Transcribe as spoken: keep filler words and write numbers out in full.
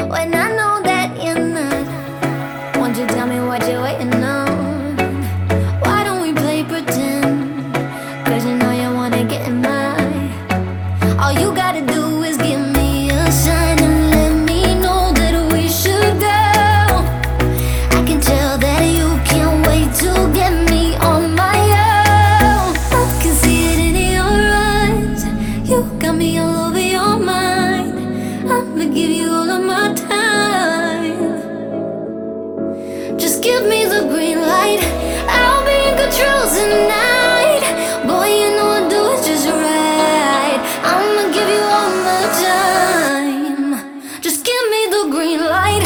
when I know that you're not? Won't you tell me what you're waiting on? Why don't we play pretend? Cause you know you wanna get in mine. All you gotta do is give me a sign and let me know that we should go. I can tell that you can't wait to get me on my own. I can see it in your eyes. You got me all over your mind. I'ma give you all of my time. Just give me the green light. I'll be in control tonight. Boy, you know I'll do it just right. I'ma give you all my time. Just give me the green light.